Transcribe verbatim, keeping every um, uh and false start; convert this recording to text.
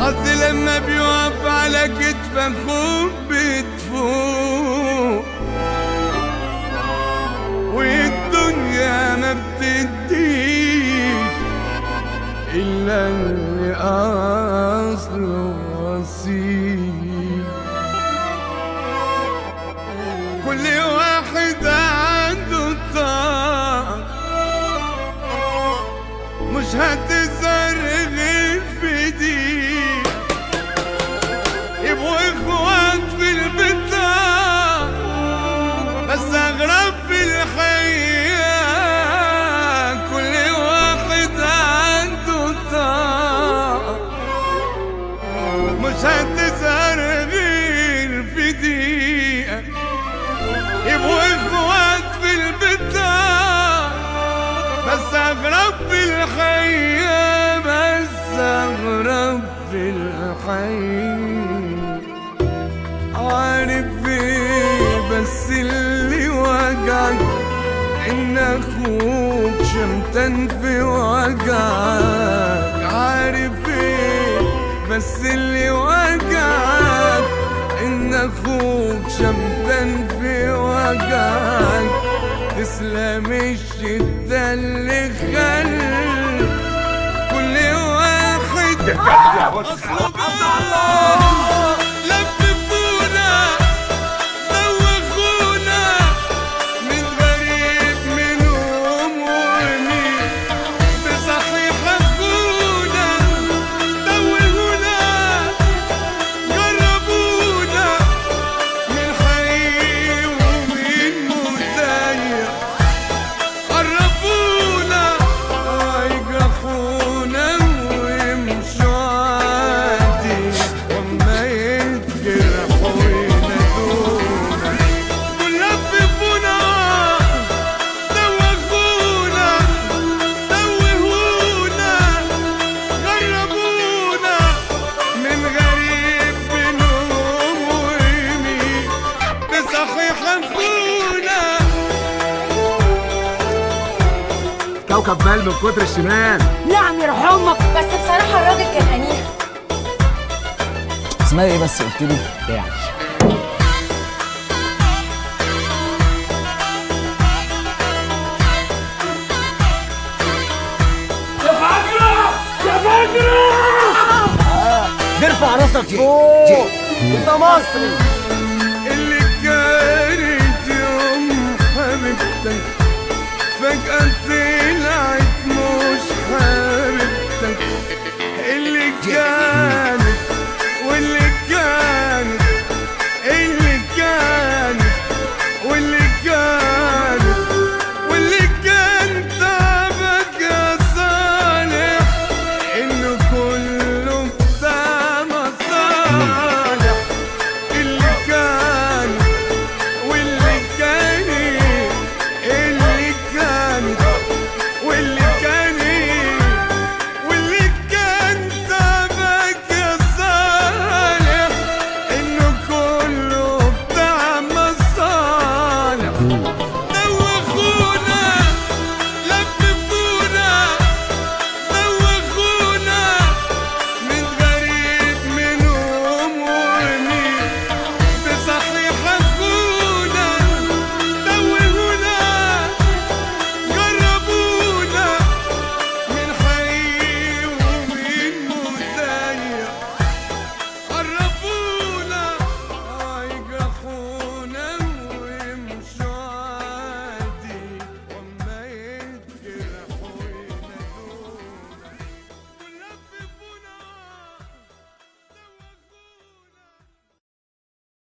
حظي لما بيقف على كتف اخوك بتفوق، والدنيا ما بتديش إلا اللي أصله أصيل. كل واحد عنده طاقة مش هتظهر غير في دي، يبقوا إخوات في البطاقة بس أغرب في الحياة. كل واحد عنده طاقة مش هتظهر غير في دقيقة، يبقوا إخوات في البطاقة بس أغرب في الحياة، بس أغرب في الحياة. عارف ايه بس اللي وجعك إن أخوك شمتان في وجعك. عارف ايه بس اللي وجعك إن أخوك شمتان في وجعك. تسلم الشدة اللي خل كل واحد أصله بقى لففونا دوخونا من غريب منهم ومين بصحيح أخونا دوخونا جربونا من حقيقي ومن مزيف قربونا ويجرحونا ويمشوا عادي وما يتجرحوا ينادونا. دول لففونا دوخونا دوهونا غربونا من غريب بينهم ومين بصحيح أخونا. كوكب بال من كتر الشمال. نعم يرحم امك، بس بصراحه الراجل كان انيق. اسمها ايه بس قلت لي؟ يعني يا فجرة يا فجرة نرفع راسك فوق. انت مصري. اللي كانت يوم حبيبتك فجأة طلعت مش حبيبتك.